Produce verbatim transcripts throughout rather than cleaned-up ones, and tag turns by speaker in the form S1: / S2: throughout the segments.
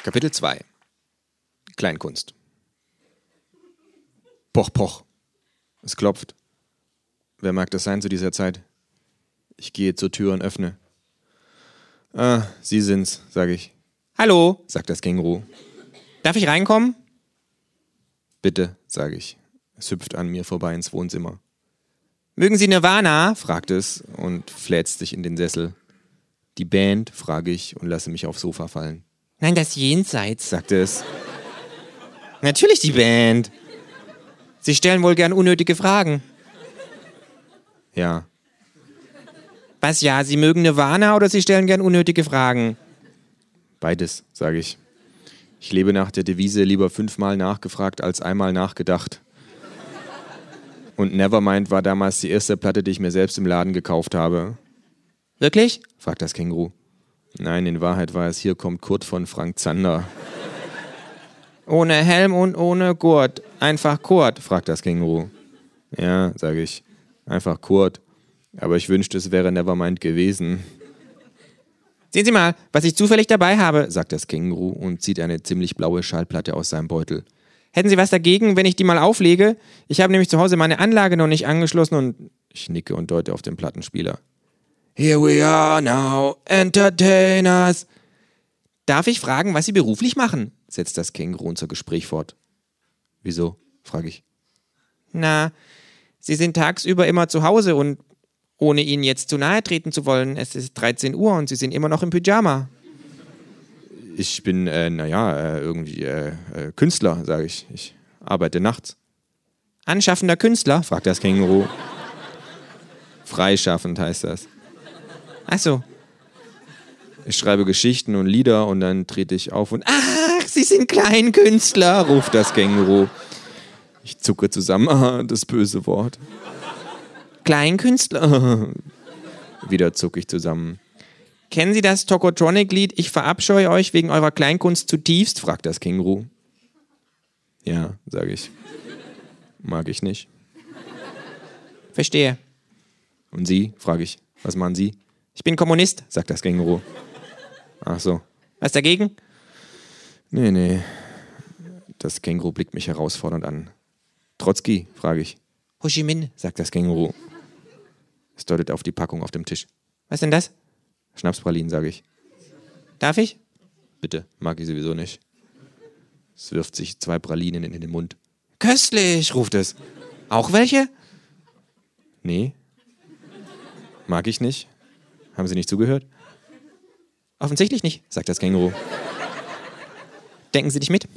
S1: Kapitel zwei. Kleinkunst. Poch, poch. Es klopft. Wer mag das sein zu dieser Zeit? Ich gehe zur Tür und öffne. Ah, Sie sind's, sage ich.
S2: Hallo,
S1: sagt das Känguru.
S2: darf ich reinkommen?
S1: Bitte, sage ich. Es hüpft an mir vorbei ins Wohnzimmer.
S2: Mögen Sie Nirvana?
S1: Fragt es und fläzt sich in den Sessel. Die Band, frage ich und lasse mich aufs Sofa fallen.
S2: Nein, das Jenseits.
S1: Sagt es.
S2: Natürlich die Band. Sie stellen wohl gern unnötige Fragen.
S1: Ja.
S2: Was ja, Sie mögen Nirvana oder Sie stellen gern unnötige Fragen?
S1: Beides, sage ich. Ich lebe nach der Devise lieber fünfmal nachgefragt als einmal nachgedacht. Und Nevermind war damals die erste Platte, die ich mir selbst im Laden gekauft habe.
S2: Wirklich?
S1: Fragt das Känguru. Nein, in Wahrheit war es Hier kommt Kurt von Frank Zander.
S2: Ohne Helm und ohne Gurt. Einfach Kurt.
S1: Fragt das Känguru. Ja, sage ich. Einfach Kurt. Aber ich wünschte, es wäre Nevermind gewesen.
S2: Sehen Sie mal, was ich zufällig dabei habe,
S1: sagt das Känguru und zieht eine ziemlich blaue Schallplatte aus seinem Beutel.
S2: Hätten Sie was dagegen, wenn ich die mal auflege? Ich habe nämlich zu Hause meine Anlage noch nicht angeschlossen und...
S1: Ich nicke und deute auf den Plattenspieler.
S2: Here we are now, entertainers. Darf ich fragen, was Sie beruflich machen?
S1: Setzt das Känguru unser Gespräch fort. Wieso? Frage ich.
S2: Na, Sie sind tagsüber immer zu Hause und ohne Ihnen jetzt zu nahe treten zu wollen, es ist dreizehn Uhr und Sie sind immer noch im Pyjama.
S1: Ich bin, äh, naja, äh, irgendwie äh, äh, Künstler, sage ich. Ich arbeite nachts.
S2: Anschaffender Künstler?
S1: Fragt das Känguru. Freischaffend heißt das.
S2: Ach so.
S1: Ich schreibe Geschichten und Lieder und dann trete ich auf und...
S2: Ach, Sie sind Kleinkünstler,
S1: ruft das Känguru. Ich zucke zusammen. Ah, das böse Wort.
S2: Kleinkünstler?
S1: Wieder zucke ich zusammen.
S2: Kennen Sie das Tokotronic-Lied Ich verabscheue euch wegen eurer Kleinkunst zutiefst?
S1: Fragt das Känguru. Ja, sage ich. Mag ich nicht.
S2: Verstehe.
S1: Und Sie? Frage ich. Was machen Sie?
S2: Ich bin Kommunist,
S1: sagt das Känguru. Ach so.
S2: Was dagegen?
S1: Nee, nee. Das Känguru blickt mich herausfordernd an. Trotzki? Frage ich.
S2: Ho Chi Minh,
S1: sagt das Känguru. Es deutet auf die Packung auf dem Tisch.
S2: Was denn das?
S1: Schnapspralinen, sage ich.
S2: Darf ich?
S1: Bitte, mag ich sowieso nicht. Es wirft sich zwei Pralinen in den Mund.
S2: Köstlich, ruft es. Auch welche?
S1: Nee. Mag ich nicht. Haben Sie nicht zugehört?
S2: Offensichtlich nicht, sagt das Känguru. Denken Sie nicht mit?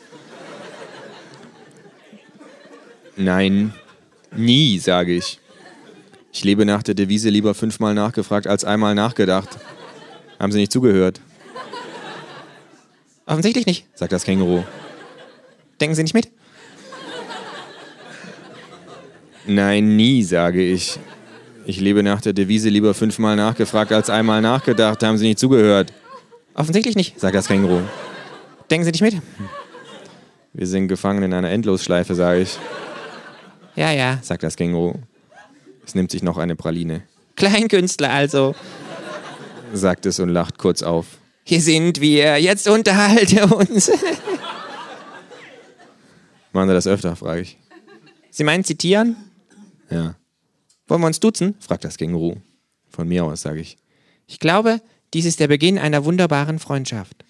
S1: Nein, nie, sage ich. Ich lebe nach der Devise lieber fünfmal nachgefragt als einmal nachgedacht. Haben Sie nicht zugehört?
S2: Offensichtlich nicht,
S1: sagt das Känguru.
S2: Denken Sie nicht mit?
S1: Nein, nie, sage ich. Ich lebe nach der Devise lieber fünfmal nachgefragt als einmal nachgedacht. Haben Sie nicht zugehört?
S2: Offensichtlich nicht,
S1: sagt das Känguru.
S2: Denken Sie nicht mit?
S1: Wir sind gefangen in einer Endlosschleife, sage ich.
S2: Ja, ja,
S1: sagt das Känguru. Es nimmt sich noch eine Praline.
S2: Kleinkünstler also,
S1: sagt es und lacht kurz auf.
S2: Hier sind wir, jetzt unterhalte uns.
S1: Machen Sie das öfter, frage ich.
S2: Sie meinen zitieren?
S1: Ja.
S2: Wollen wir uns duzen?
S1: fragt das Känguru. Von mir aus, sage ich.
S2: Ich glaube, dies ist der Beginn einer wunderbaren Freundschaft.